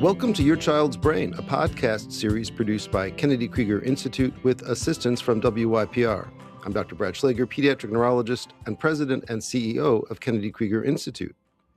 Welcome to Your Child's Brain, a podcast series produced by Kennedy Krieger Institute with assistance from WYPR. I'm Dr. Brad Schlager, pediatric neurologist and president and CEO of Kennedy Krieger Institute.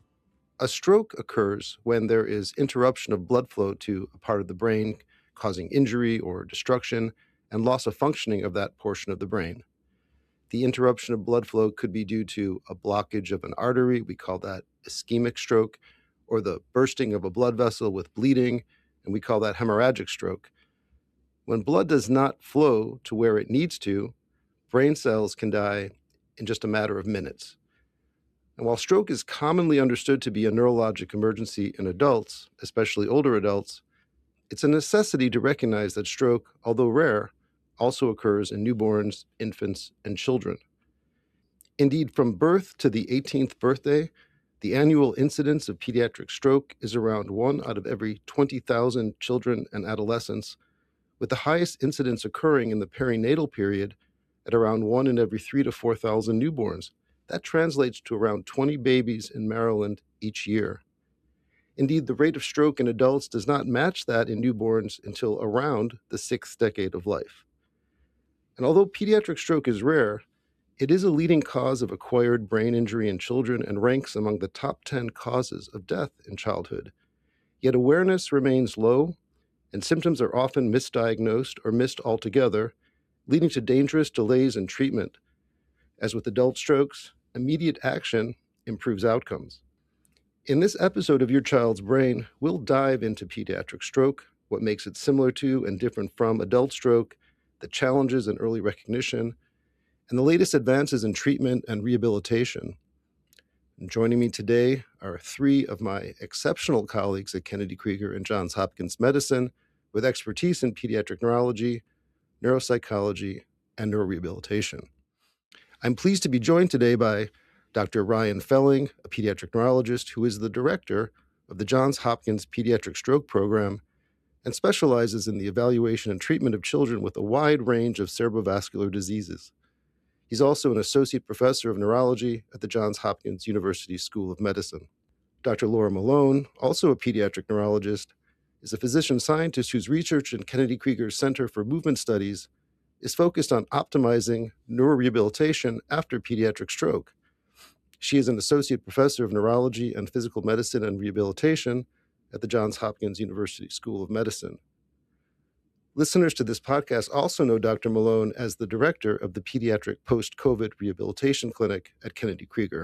A stroke occurs when there is interruption of blood flow to a part of the brain, causing injury or destruction and loss of functioning of that portion of the brain. The interruption of blood flow could be due to a blockage of an artery, we call that ischemic stroke, or the bursting of a blood vessel with bleeding, and we call that hemorrhagic stroke. When blood does not flow to where it needs to, brain cells can die in just a matter of minutes. And while stroke is commonly understood to be a neurologic emergency in adults, especially older adults, it's a necessity to recognize that stroke, although rare, also occurs in newborns, infants, and children. Indeed, from birth to the 18th birthday, the annual incidence of pediatric stroke is around 1 out of every 20,000 children and adolescents, with the highest incidence occurring in the perinatal period at around 1 in every 3,000 to 4,000 newborns. That translates to around 20 babies in Maryland each year. Indeed, the rate of stroke in adults does not match that in newborns until around the 6th decade of life. And although pediatric stroke is rare, it is a leading cause of acquired brain injury in children and ranks among the top 10 causes of death in childhood. Yet awareness remains low, and symptoms are often misdiagnosed or missed altogether, leading to dangerous delays in treatment. As with adult strokes, immediate action improves outcomes. In this episode of Your Child's Brain, we'll dive into pediatric stroke, what makes it similar to and different from adult stroke, the challenges in early recognition, and the latest advances in treatment and rehabilitation. And joining me today are 3 of my exceptional colleagues at Kennedy Krieger and Johns Hopkins Medicine with expertise in pediatric neurology, neuropsychology, and neurorehabilitation. I'm pleased to be joined today by Dr. Ryan Felling, a pediatric neurologist who is the director of the Johns Hopkins Pediatric Stroke Program and specializes in the evaluation and treatment of children with a wide range of cerebrovascular diseases. He's also an associate professor of neurology at the Johns Hopkins University School of Medicine. Dr. Laura Malone, also a pediatric neurologist, is a physician scientist whose research in Kennedy Krieger's Center for Movement Studies is focused on optimizing neurorehabilitation after pediatric stroke. She is an associate professor of neurology and physical medicine and rehabilitation at the Johns Hopkins University School of Medicine. Listeners to this podcast also know Dr. Malone as the director of the Pediatric Post-COVID Rehabilitation Clinic at Kennedy Krieger.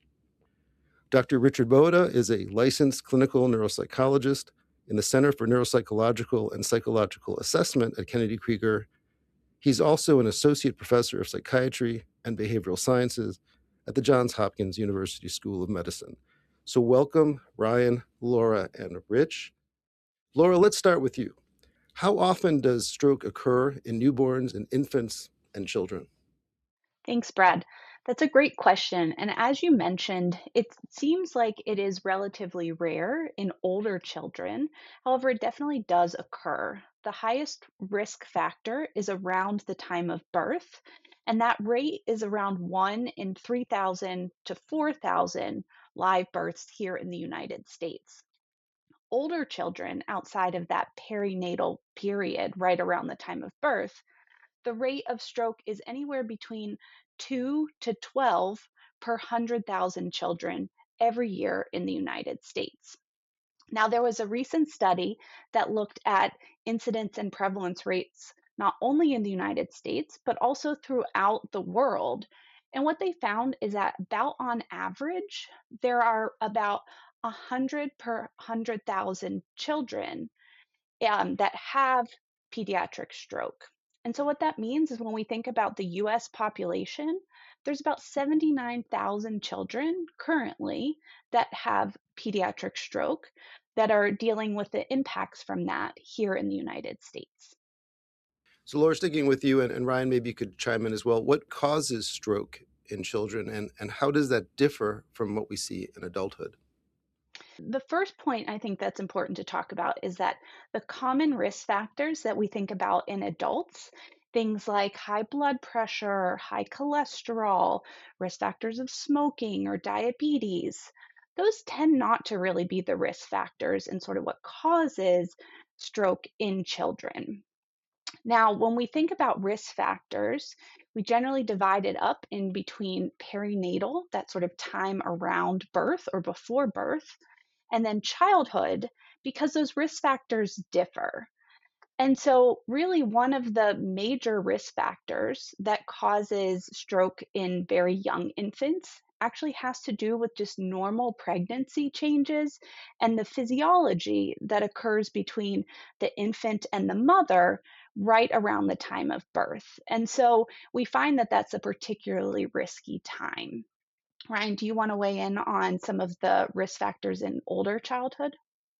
Dr. Richard Boda is a licensed clinical neuropsychologist in the Center for Neuropsychological and Psychological Assessment at Kennedy Krieger. He's also an associate professor of psychiatry and behavioral sciences at the Johns Hopkins University School of Medicine. So welcome, Ryan, Laura, and Rich. Laura, let's start with you. How often does stroke occur in newborns and infants and children? Thanks, Brad. That's a great question. And as you mentioned, it seems like it is relatively rare in older children. However, it definitely does occur. The highest risk factor is around the time of birth, and that rate is around 1 in 3,000 to 4,000 live births here in the United States. Older children outside of that perinatal period, right around the time of birth, the rate of stroke is anywhere between 2 to 12 per 100,000 children every year in the United States. Now, there was a recent study that looked at incidence and prevalence rates not only in the United States, but also throughout the world. And what they found is that about on average, there are about 100 per 100,000 children that have pediatric stroke. And so, what that means is when we think about the US population, there's about 79,000 children currently that have pediatric stroke that are dealing with the impacts from that here in the United States. So Laura, sticking with you, and Ryan, maybe you could chime in as well. What causes stroke in children, and how does that differ from what we see in adulthood? The first point I think that's important to talk about is that the common risk factors that we think about in adults, things like high blood pressure, high cholesterol, risk factors of smoking or diabetes, those tend not to really be the risk factors and sort of what causes stroke in children. Now, when we think about risk factors, we generally divide it up in between perinatal, that sort of time around birth or before birth, and then childhood, because those risk factors differ. And so, really, one of the major risk factors that causes stroke in very young infants actually has to do with just normal pregnancy changes and the physiology that occurs between the infant and the mother right around the time of birth. And so, we find that that's a particularly risky time. Ryan, do you want to weigh in on some of the risk factors in older childhood?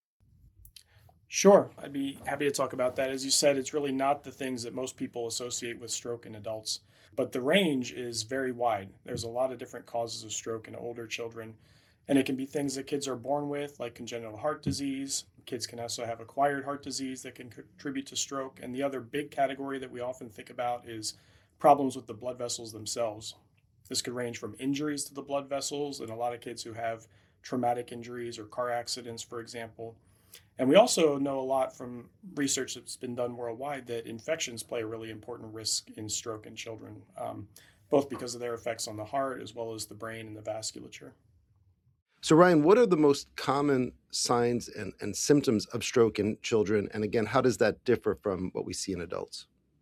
Sure, I'd be happy to talk about that. As you said, it's really not the things that most people associate with stroke in adults, but the range is very wide. There's a lot of different causes of stroke in older children, and it can be things that kids are born with, like congenital heart disease. Kids can also have acquired heart disease that can contribute to stroke. And the other big category that we often think about is problems with the blood vessels themselves. This could range from injuries to the blood vessels, and a lot of kids who have traumatic injuries or car accidents, for example. And we also know a lot from research that's been done worldwide that infections play a really important risk in stroke in children, both because of their effects on the heart as well as the brain and the vasculature. So, Ryan, what are the most common signs and symptoms of stroke in children? And again, how does that differ from what we see in adults?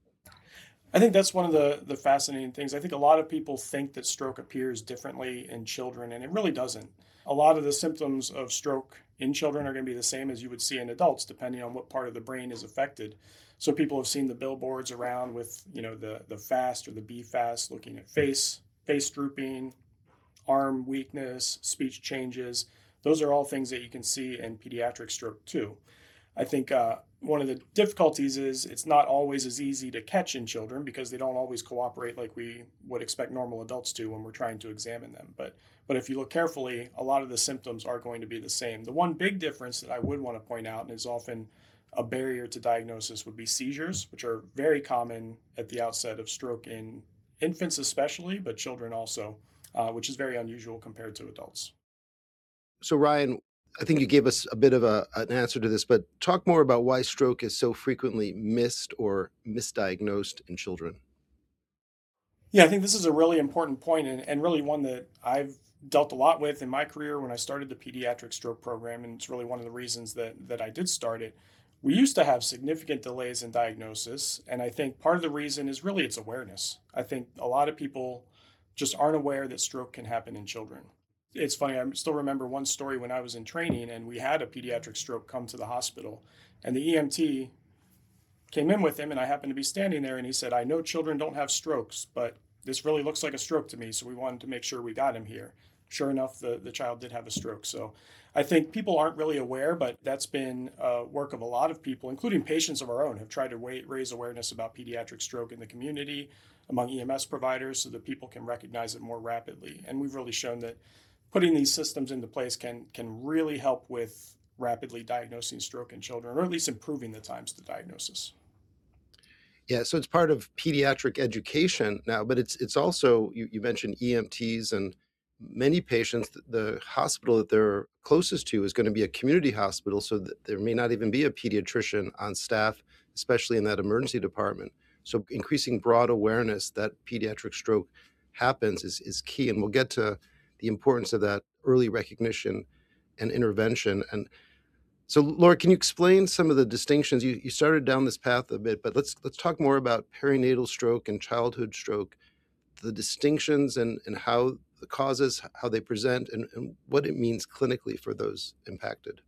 I think that's one of the fascinating things. I think a lot of people think that stroke appears differently in children, and it really doesn't. A lot of the symptoms of stroke in children are going to be the same as you would see in adults, depending on what part of the brain is affected. So people have seen the billboards around with, the FAST or the BFAST, looking at face drooping, arm weakness, speech changes. Those are all things that you can see in pediatric stroke too. I think one of the difficulties is it's not always as easy to catch in children because they don't always cooperate like we would expect normal adults to when we're trying to examine them. But if you look carefully, a lot of the symptoms are going to be the same. The one big difference that I would want to point out and is often a barrier to diagnosis would be seizures, which are very common at the outset of stroke in infants especially, but children also, which is very unusual compared to adults. So, Ryan, I think you gave us a bit of an answer to this, but talk more about why stroke is so frequently missed or misdiagnosed in children. Yeah, I think this is a really important point and really one that I've dealt a lot with in my career when I started the pediatric stroke program. And it's really one of the reasons that I did start it. We used to have significant delays in diagnosis. And I think part of the reason is really its awareness. I think a lot of people just aren't aware that stroke can happen in children. It's funny, I still remember one story when I was in training and we had a pediatric stroke come to the hospital. And the EMT came in with him, and I happened to be standing there, and he said, "I know children don't have strokes, but this really looks like a stroke to me, so we wanted to make sure we got him here." Sure enough, the child did have a stroke. So I think people aren't really aware, but that's been work of a lot of people, including patients of our own, have tried to raise awareness about pediatric stroke in the community among EMS providers so that people can recognize it more rapidly. And we've really shown that putting these systems into place can really help with rapidly diagnosing stroke in children, or at least improving the times to diagnosis. Yeah, so it's part of pediatric education now, but it's also you mentioned EMTs and many patients. The hospital that they're closest to is going to be a community hospital, so that there may not even be a pediatrician on staff, especially in that emergency department. So increasing broad awareness that pediatric stroke happens is key, and we'll get to the importance of that early recognition and intervention. And so, Laura, can you explain some of the distinctions? You started down this path a bit, but let's talk more about perinatal stroke and childhood stroke, the distinctions and how the causes, how they present, and what it means clinically for those impacted.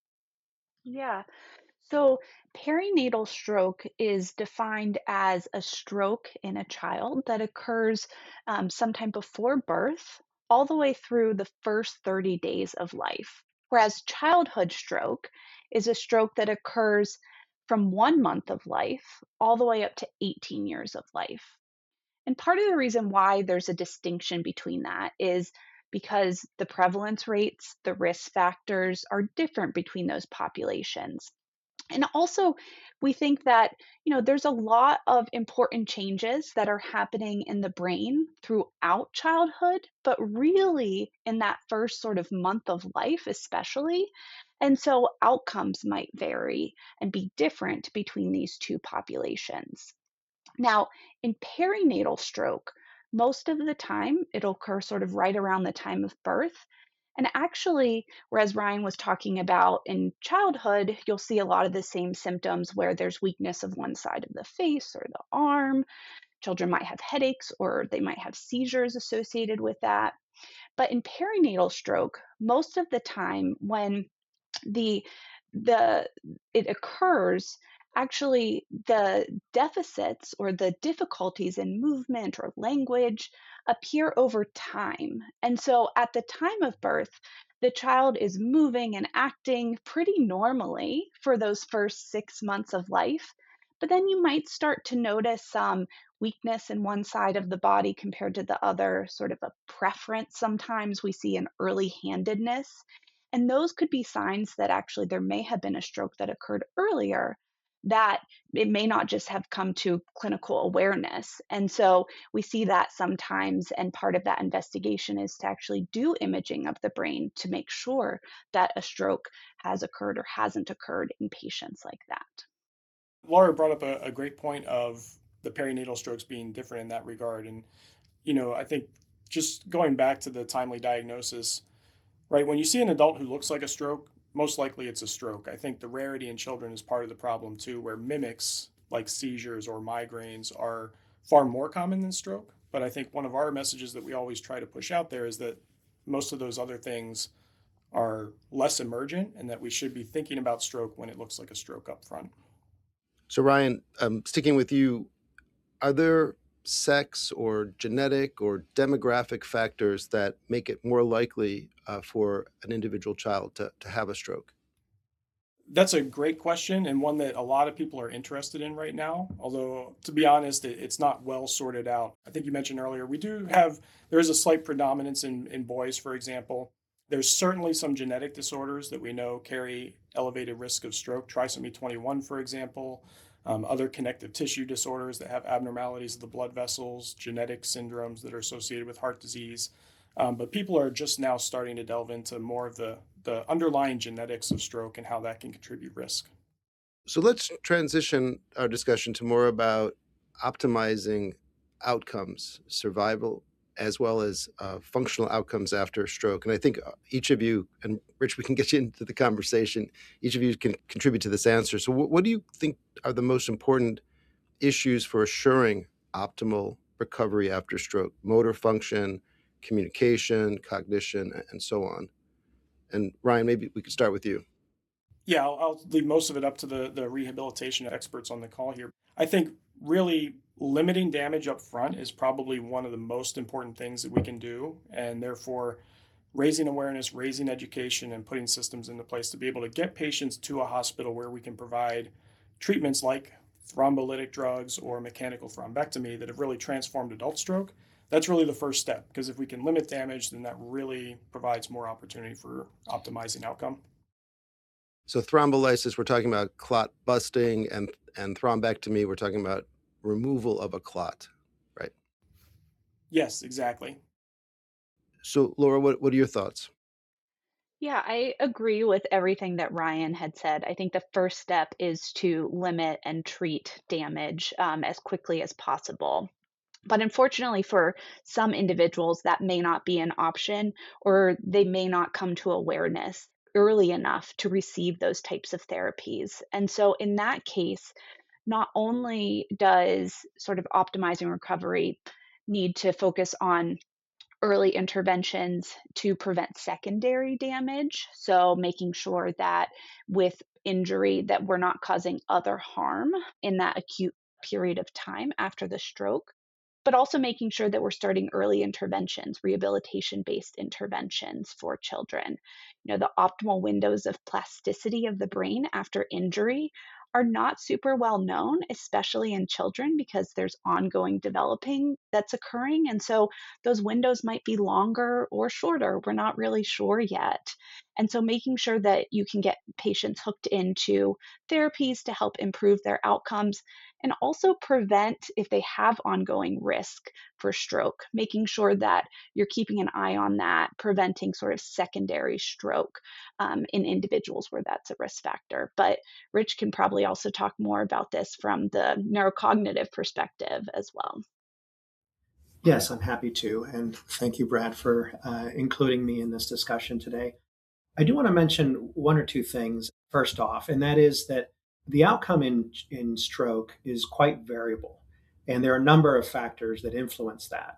Yeah. So, perinatal stroke is defined as a stroke in a child that occurs sometime before birth, all the way through the first 30 days of life. Whereas childhood stroke is a stroke that occurs from 1 month of life all the way up to 18 years of life. And part of the reason why there's a distinction between that is because the prevalence rates, the risk factors are different between those populations. And also, we think that, there's a lot of important changes that are happening in the brain throughout childhood, but really in that first sort of month of life, especially. And so outcomes might vary and be different between these two populations. Now, in perinatal stroke, most of the time it'll occur sort of right around the time of birth. And actually, whereas Ryan was talking about in childhood, you'll see a lot of the same symptoms where there's weakness of one side of the face or the arm. Children might have headaches or they might have seizures associated with that. But in perinatal stroke, most of the time when the the it occurs, actually the deficits or the difficulties in movement or language appear over time. And so at the time of birth, the child is moving and acting pretty normally for those first 6 months of life. But then you might start to notice some weakness in one side of the body compared to the other, sort of a preference. Sometimes we see an early handedness, and those could be signs that actually there may have been a stroke that occurred earlier, that it may not just have come to clinical awareness. And so we see that sometimes, and part of that investigation is to actually do imaging of the brain to make sure that a stroke has occurred or hasn't occurred in patients like that. Laura brought up a great point of the perinatal strokes being different in that regard. And, I think just going back to the timely diagnosis, right? When you see an adult who looks like a stroke, most likely it's a stroke. I think the rarity in children is part of the problem too, where mimics like seizures or migraines are far more common than stroke. But I think one of our messages that we always try to push out there is that most of those other things are less emergent and that we should be thinking about stroke when it looks like a stroke up front. So, Ryan, sticking with you, are there sex or genetic or demographic factors that make it more likely for an individual child to have a stroke? That's a great question and one that a lot of people are interested in right now. Although, to be honest, it's not well sorted out. I think you mentioned earlier, there is a slight predominance in boys, for example. There's certainly some genetic disorders that we know carry elevated risk of stroke, trisomy 21, for example, other connective tissue disorders that have abnormalities of the blood vessels, genetic syndromes that are associated with heart disease. But people are just now starting to delve into more of the underlying genetics of stroke and how that can contribute risk. So let's transition our discussion to more about optimizing outcomes, survival, as well as functional outcomes after stroke. And I think each of you, and Rich, we can get you into the conversation, each of you can contribute to this answer. So what do you think are the most important issues for assuring optimal recovery after stroke? Motor function, communication, cognition, and so on. And Ryan, maybe we could start with you. Yeah, I'll leave most of it up to the rehabilitation experts on the call here. I think really limiting damage up front is probably one of the most important things that we can do. And therefore, raising awareness, raising education, and putting systems into place to be able to get patients to a hospital where we can provide treatments like thrombolytic drugs or mechanical thrombectomy that have really transformed adult stroke. That's really the first step, because if we can limit damage, then that really provides more opportunity for optimizing outcome. So thrombolysis, we're talking about clot busting, and thrombectomy, we're talking about removal of a clot, right? Yes, exactly. So Laura, what are your thoughts? Yeah, I agree with everything that Ryan had said. I think the first step is to limit and treat damage as quickly as possible. But unfortunately, for some individuals, that may not be an option, or they may not come to awareness early enough to receive those types of therapies. And so, in that case, not only does sort of optimizing recovery need to focus on early interventions to prevent secondary damage, so making sure that with injury that we're not causing other harm in that acute period of time after the stroke, but also making sure that we're starting early interventions, rehabilitation based interventions for children. The optimal windows of plasticity of the brain after injury are not super well known, especially in children, because there's ongoing developing that's occurring. And so those windows might be longer or shorter. We're not really sure yet. And so making sure that you can get patients hooked into therapies to help improve their outcomes and also prevent if they have ongoing risk for stroke, making sure that you're keeping an eye on that, preventing sort of secondary stroke in individuals where that's a risk factor. But Rich can probably also talk more about this from the neurocognitive perspective as well. Yes, I'm happy to. And thank you, Brad, for including me in this discussion today. I do want to mention one or two things first off, and that is that the outcome in stroke is quite variable. And there are a number of factors that influence that.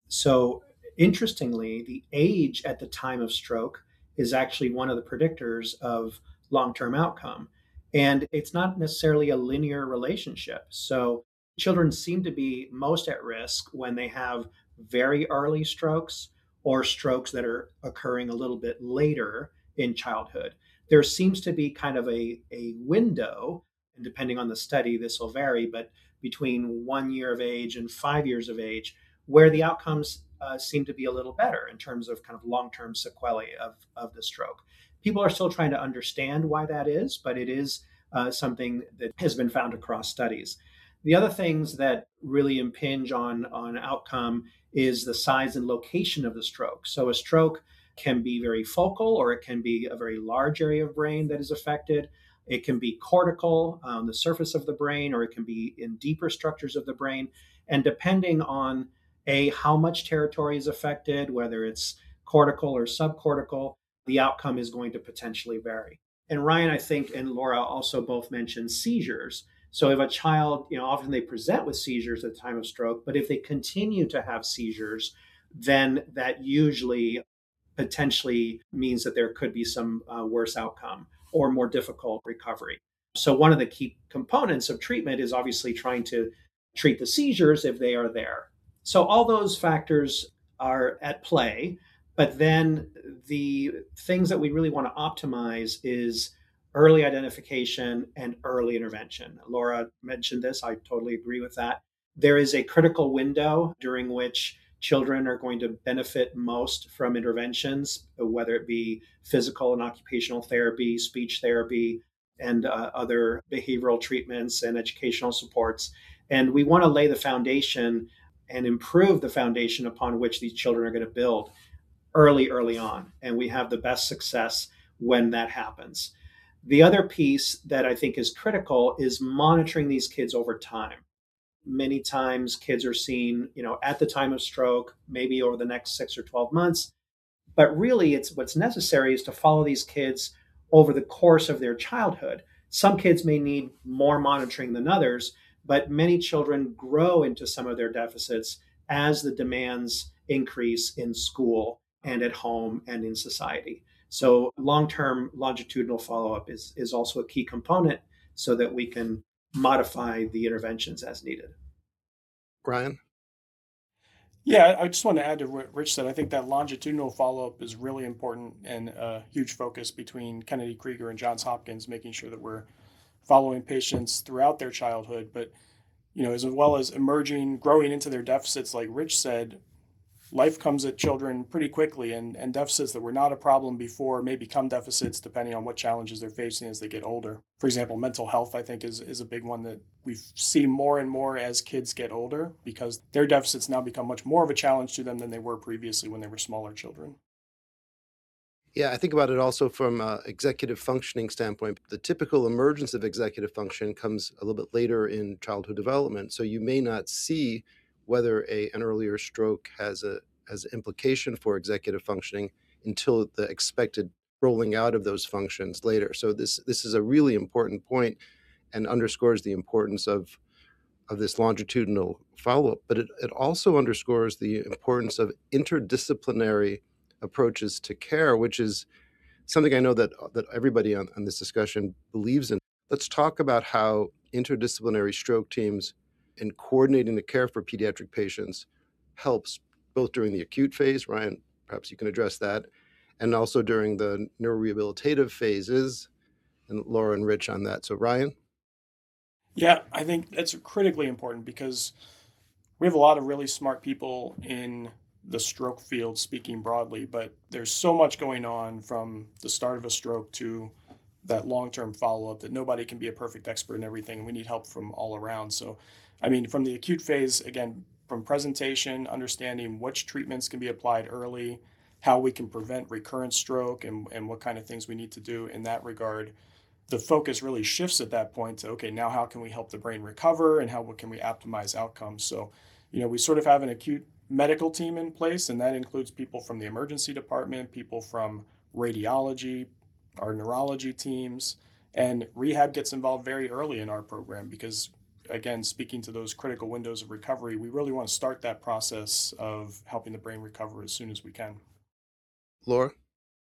So, interestingly, the age at the time of stroke is actually one of the predictors of long term outcome. And it's not necessarily a linear relationship. So, children seem to be most at risk when they have very early strokes or strokes that are occurring a little bit later in childhood. There seems to be kind of a window, and depending on the study, this will vary, but between 1 year of age and 5 years of age, where the outcomes seem to be a little better in terms of kind of long term sequelae of the stroke. People are still trying to understand why that is, but it is something that has been found across studies. The other things that really impinge on outcome is the size and location of the stroke. So a stroke can be very focal, or it can be a very large area of brain that is affected. It can be cortical on the surface of the brain, or it can be in deeper structures of the brain. And depending on how much territory is affected, whether it's cortical or subcortical, the outcome is going to potentially vary. And Ryan, I think, and Laura also both mentioned seizures. So if a child, often they present with seizures at the time of stroke, but if they continue to have seizures, then that usually potentially means that there could be some worse outcome or more difficult recovery. So, one of the key components of treatment is obviously trying to treat the seizures if they are there. So, all those factors are at play. But then the things that we really want to optimize is early identification and early intervention. Laura mentioned this. I totally agree with that. There is a critical window during which children are going to benefit most from interventions, whether it be physical and occupational therapy, speech therapy, and other behavioral treatments and educational supports. And we want to lay the foundation and improve the foundation upon which these children are going to build early on. And we have the best success when that happens. The other piece that I think is critical is monitoring these kids over time. Many times kids are seen, at the time of stroke, maybe over the next 6 or 12 months. But really, it's what's necessary is to follow these kids over the course of their childhood. Some kids may need more monitoring than others, but many children grow into some of their deficits as the demands increase in school and at home and in society. So long-term longitudinal follow-up is also a key component so that we can modify the interventions as needed. Ryan? Yeah, I just want to add to what Rich said. I think that longitudinal follow up is really important and a huge focus between Kennedy Krieger and Johns Hopkins, making sure that we're following patients throughout their childhood, but as well as emerging, growing into their deficits, like Rich said, life comes at children pretty quickly, and deficits that were not a problem before may become deficits depending on what challenges they're facing as they get older. For example, mental health, I think, is a big one that we see more and more as kids get older because their deficits now become much more of a challenge to them than they were previously when they were smaller children. Yeah, I think about it also from an executive functioning standpoint. The typical emergence of executive function comes a little bit later in childhood development. So you may not see whether an earlier stroke has an implication for executive functioning until the expected rolling out of those functions later. So this is a really important point and underscores the importance of this longitudinal follow-up. But it also underscores the importance of interdisciplinary approaches to care, which is something I know that everybody on this discussion believes in. Let's talk about how interdisciplinary stroke teams and coordinating the care for pediatric patients helps both during the acute phase. Ryan, perhaps you can address that, and also during the neurorehabilitative phases, and Laura and Rich on that. So Ryan? Yeah, I think that's critically important because we have a lot of really smart people in the stroke field speaking broadly, but there's so much going on from the start of a stroke to that long-term follow-up that nobody can be a perfect expert in everything. We need help from all around. So, I mean, from the acute phase, again, from presentation, understanding which treatments can be applied early, how we can prevent recurrent stroke, and what kind of things we need to do in that regard, the focus really shifts at that point to, okay, now how can we help the brain recover and how can we optimize outcomes? So, we sort of have an acute medical team in place, and that includes people from the emergency department, people from radiology, our neurology teams, and rehab gets involved very early in our program because, again, speaking to those critical windows of recovery, we really want to start that process of helping the brain recover as soon as we can. Laura?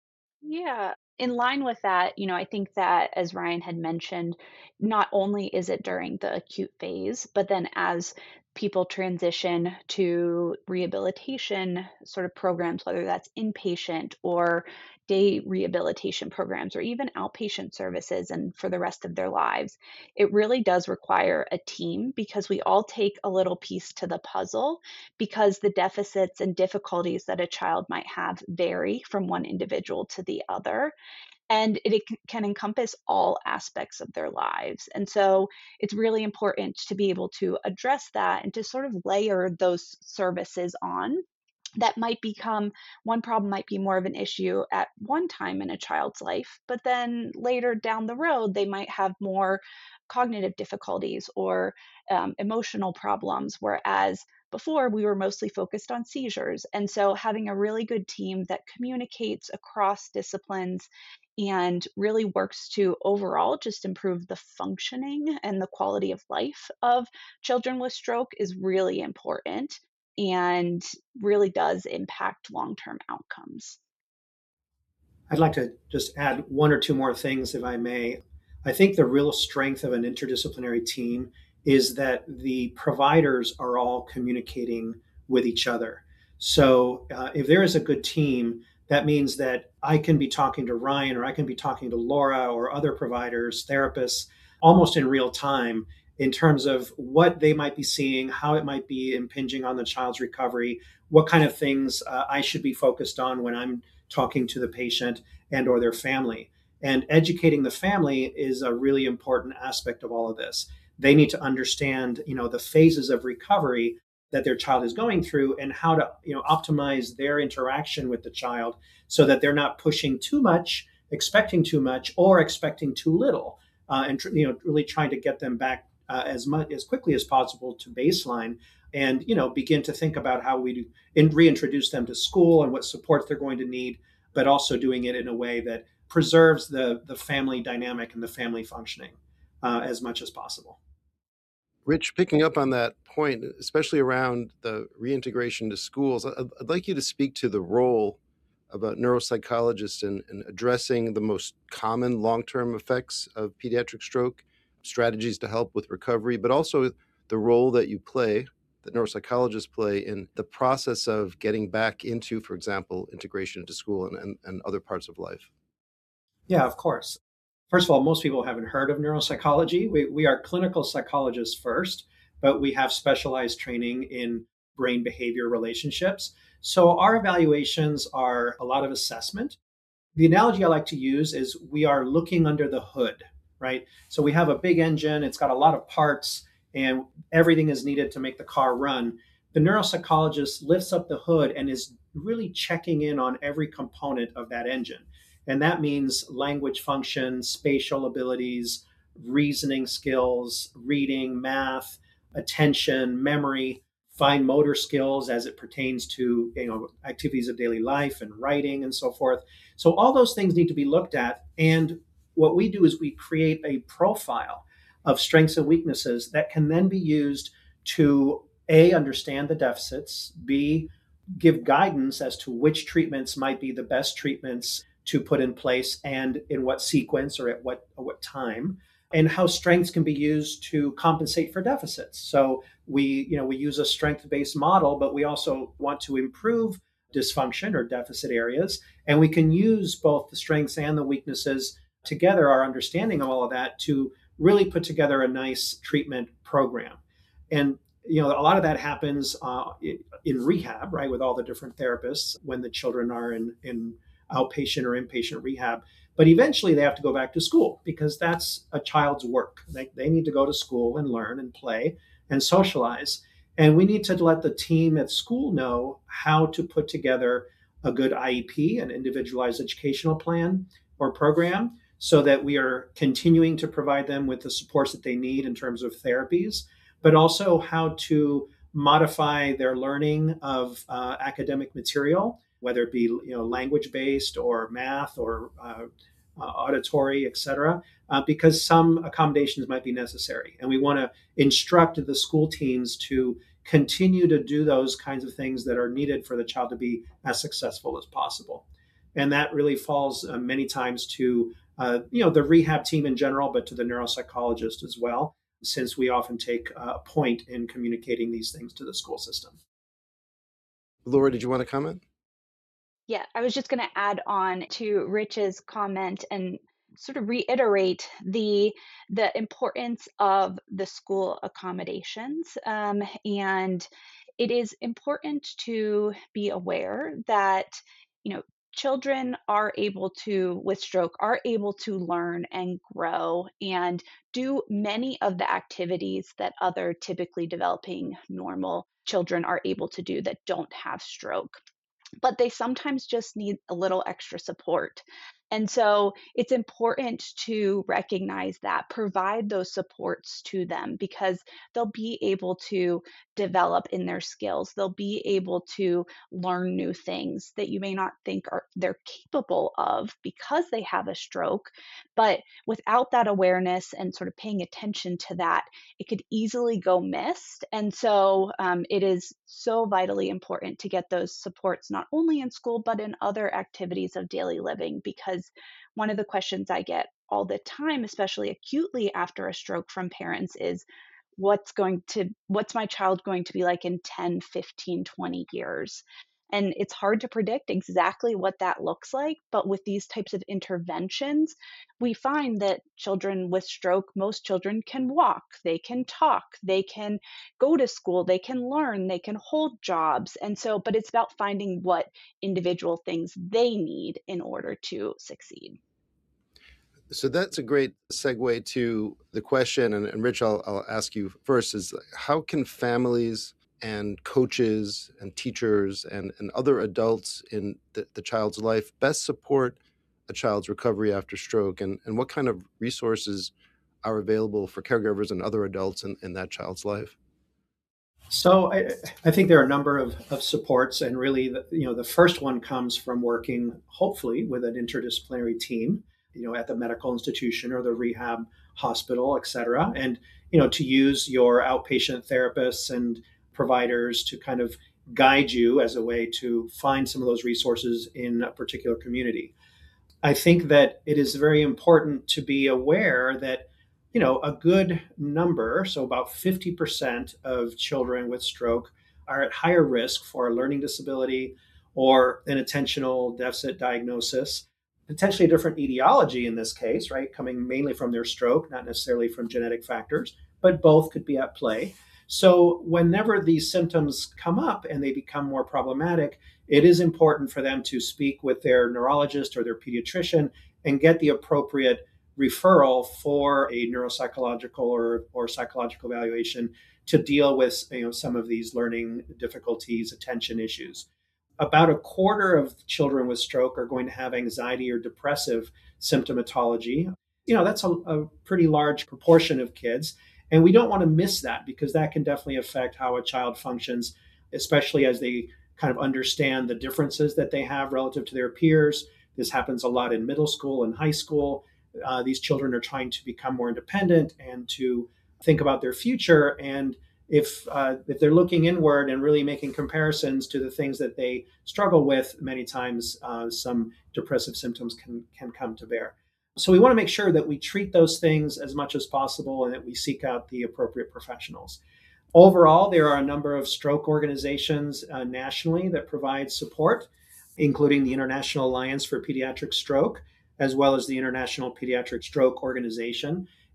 Yeah. In line with that, I think that as Ryan had mentioned, not only is it during the acute phase, but then as people transition to rehabilitation sort of programs, whether that's inpatient or day rehabilitation programs or even outpatient services and for the rest of their lives, it really does require a team because we all take a little piece to the puzzle because the deficits and difficulties that a child might have vary from one individual to the other. And can encompass all aspects of their lives. And so it's really important to be able to address that and to sort of layer those services on that might become one problem might be more of an issue at one time in a child's life, but then later down the road, they might have more cognitive difficulties or emotional problems, whereas before we were mostly focused on seizures. And so having a really good team that communicates across disciplines and really works to overall just improve the functioning and the quality of life of children with stroke is really important and really does impact long-term outcomes. I'd like to just add one or two more things, if I may. I think the real strength of an interdisciplinary team is that the providers are all communicating with each other. So if there is a good team, that means that I can be talking to Ryan or I can be talking to Laura or other providers, therapists, almost in real time in terms of what they might be seeing, how it might be impinging on the child's recovery, what kind of things I should be focused on when I'm talking to the patient and or their family. And educating the family is a really important aspect of all of this. They need to understand, the phases of recovery that their child is going through and how to, optimize their interaction with the child so that they're not pushing too much, expecting too much, or expecting too little, and really trying to get them back as quickly as possible to baseline and begin to think about how we do reintroduce them to school and what supports they're going to need, but also doing it in a way that preserves the family dynamic and the family functioning as much as possible. Rich, picking up on that point, especially around the reintegration to schools, I'd like you to speak to the role of a neuropsychologist in addressing the most common long-term effects of pediatric stroke, strategies to help with recovery, but also the role that you play, that neuropsychologists play in the process of getting back into, for example, integration into school and other parts of life. Yeah, of course. First of all, most people haven't heard of neuropsychology. We are clinical psychologists first, but we have specialized training in brain behavior relationships. So our evaluations are a lot of assessment. The analogy I like to use is we are looking under the hood, right? So we have a big engine, it's got a lot of parts, and everything is needed to make the car run. The neuropsychologist lifts up the hood and is really checking in on every component of that engine. And that means language function, spatial abilities, reasoning skills, reading, math, attention, memory, fine motor skills as it pertains to activities of daily life and writing and so forth. So all those things need to be looked at. And what we do is we create a profile of strengths and weaknesses that can then be used to A, understand the deficits, B, give guidance as to which treatments might be the best treatments to put in place and in what sequence or at what time, and how strengths can be used to compensate for deficits. So we use a strength-based model, but we also want to improve dysfunction or deficit areas, and we can use both the strengths and the weaknesses together, our understanding of all of that, to really put together a nice treatment program. And a lot of that happens in rehab, right, with all the different therapists when the children are in outpatient or inpatient rehab. But eventually they have to go back to school because that's a child's work. They need to go to school and learn and play and socialize. And we need to let the team at school know how to put together a good IEP, an individualized educational plan or program, so that we are continuing to provide them with the supports that they need in terms of therapies, but also how to modify their learning of academic material, whether it be language-based or math or auditory, et cetera, because some accommodations might be necessary. And we want to instruct the school teams to continue to do those kinds of things that are needed for the child to be as successful as possible. And that really falls many times to the rehab team in general, but to the neuropsychologist as well, since we often take a point in communicating these things to the school system. Laura, did you want to comment? Yeah, I was just going to add on to Rich's comment and sort of reiterate the importance of the school accommodations. And it is important to be aware that, children with stroke are able to learn and grow and do many of the activities that other typically developing normal children are able to do that don't have stroke, but they sometimes just need a little extra support. And so it's important to recognize that, provide those supports to them because they'll be able to develop in their skills. They'll be able to learn new things that you may not think they're capable of because they have a stroke. But without that awareness and sort of paying attention to that, it could easily go missed. And so it is so vitally important to get those supports not only in school, but in other activities of daily living, because one of the questions I get all the time, especially acutely after a stroke from parents, is what's my child going to be like in 10, 15, 20 years? And it's hard to predict exactly what that looks like. But with these types of interventions, we find that children with stroke, most children can walk, they can talk, they can go to school, they can learn, they can hold jobs. And so, but it's about finding what individual things they need in order to succeed. So that's a great segue to the question. And Rich, I'll ask you first, is how can families and coaches and teachers and other adults in the child's life best support a child's recovery after stroke? And what kind of resources are available for caregivers and other adults in that child's life? So I think there are a number of supports, and really, the first one comes from working, hopefully, with an interdisciplinary team, at the medical institution or the rehab hospital, et cetera, and to use your outpatient therapists and providers to kind of guide you as a way to find some of those resources in a particular community. I think that it is very important to be aware that a good number, so about 50% of children with stroke are at higher risk for a learning disability or an attentional deficit diagnosis, potentially a different etiology in this case, right? Coming mainly from their stroke, not necessarily from genetic factors, but both could be at play. So whenever these symptoms come up and they become more problematic, it is important for them to speak with their neurologist or their pediatrician and get the appropriate referral for a neuropsychological or psychological evaluation to deal with some of these learning difficulties, attention issues. About a quarter of children with stroke are going to have anxiety or depressive symptomatology. That's a pretty large proportion of kids. And we don't want to miss that because that can definitely affect how a child functions, especially as they kind of understand the differences that they have relative to their peers. This happens a lot in middle school and high school. These children are trying to become more independent and to think about their future. And if they're looking inward and really making comparisons to the things that they struggle with, many times some depressive symptoms can come to bear. So we want to make sure that we treat those things as much as possible and that we seek out the appropriate professionals. Overall, there are a number of stroke organizations nationally that provide support, including the International Alliance for Pediatric Stroke, as well as the International Pediatric Stroke Organization.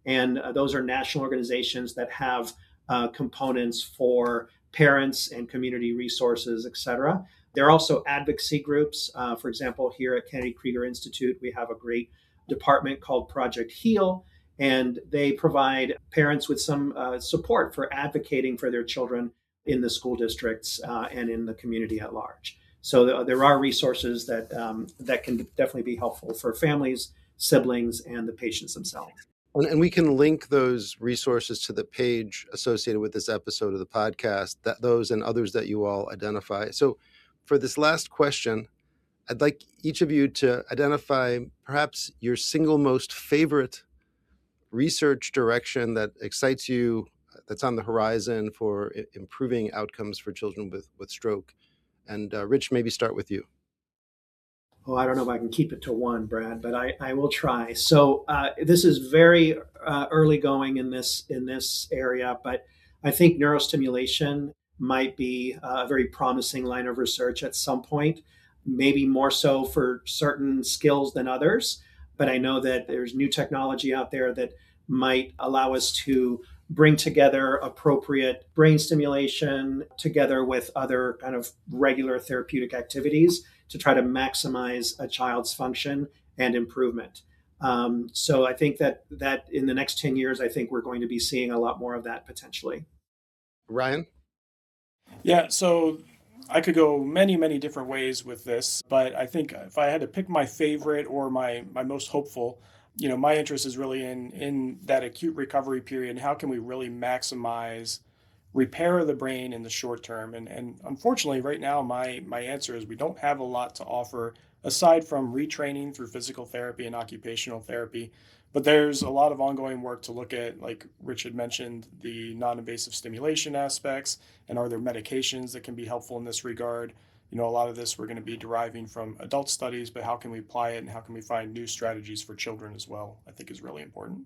And those are national organizations that have components for parents and community resources, et cetera. There are also advocacy groups. For example, here at Kennedy Krieger Institute, we have a great department called Project HEAL, and they provide parents with some support for advocating for their children in the school districts and in the community at large. So there are resources that can definitely be helpful for families, siblings, and the patients themselves. And we can link those resources to the page associated with this episode of the podcast, those and others that you all identify. So for this last question, I'd like each of you to identify perhaps your single most favorite research direction that excites you, that's on the horizon for improving outcomes for children with stroke. And Rich, maybe start with you. Oh, I don't know if I can keep it to one, Brad, but I will try. So this is very early going in this area, but I think neurostimulation might be a very promising line of research at some point, maybe more so for certain skills than others. But I know that there's new technology out there that might allow us to bring together appropriate brain stimulation together with other kind of regular therapeutic activities to try to maximize a child's function and improvement. So I think that in the next 10 years, I think we're going to be seeing a lot more of that potentially. Ryan? Yeah, so I could go many, many different ways with this, but I think if I had to pick my favorite or my most hopeful, my interest is really in that acute recovery period and how can we really maximize repair of the brain in the short term. And unfortunately, right now, my answer is we don't have a lot to offer aside from retraining through physical therapy and occupational therapy. But there's a lot of ongoing work to look at, like Rich had mentioned, the non-invasive stimulation aspects, and are there medications that can be helpful in this regard? A lot of this we're going to be deriving from adult studies, but how can we apply it and how can we find new strategies for children as well, I think is really important.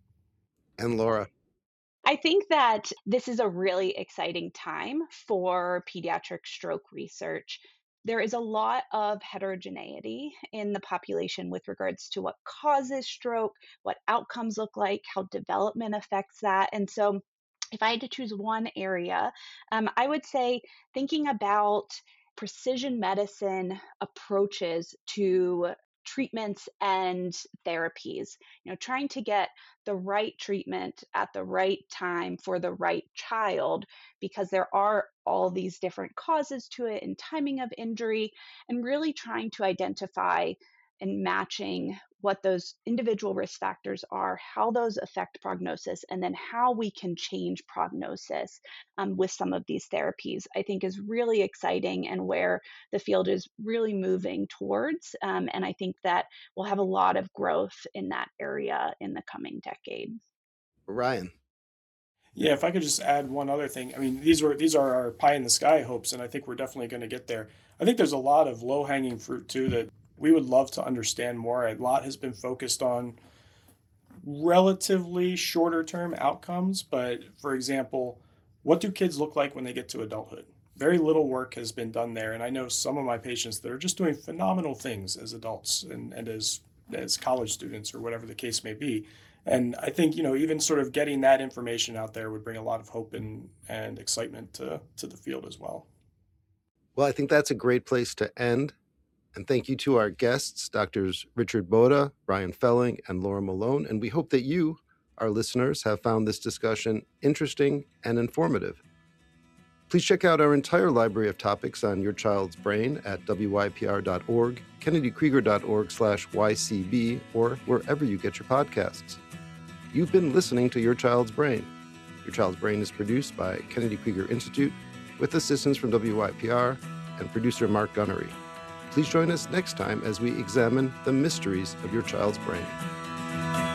And Laura? I think that this is a really exciting time for pediatric stroke research. There is a lot of heterogeneity in the population with regards to what causes stroke, what outcomes look like, how development affects that. And so, if I had to choose one area, I would say thinking about precision medicine approaches to treatments and therapies, trying to get the right treatment at the right time for the right child, because there are all these different causes to it and timing of injury, and really trying to identify and matching what those individual risk factors are, how those affect prognosis, and then how we can change prognosis with some of these therapies, I think is really exciting and where the field is really moving towards. And I think that we'll have a lot of growth in that area in the coming decade. Ryan? Yeah, if I could just add one other thing. I mean, these are our pie in the sky hopes, and I think we're definitely going to get there. I think there's a lot of low hanging fruit too that we would love to understand more. A lot has been focused on relatively shorter term outcomes, but for example, what do kids look like when they get to adulthood? Very little work has been done there, and I know some of my patients that are just doing phenomenal things as adults and as college students or whatever the case may be. And I think, even sort of getting that information out there would bring a lot of hope and excitement to the field as well. Well, I think that's a great place to end. And thank you to our guests, Drs. Richard Boda, Ryan Felling, and Laura Malone. And we hope that you, our listeners, have found this discussion interesting and informative. Please check out our entire library of topics on your child's brain at wypr.org, kennedykrieger.org/YCB, or wherever you get your podcasts. You've been listening to Your Child's Brain. Your Child's Brain is produced by Kennedy Krieger Institute with assistance from WYPR and producer Mark Gunnery. Please join us next time as we examine the mysteries of your child's brain.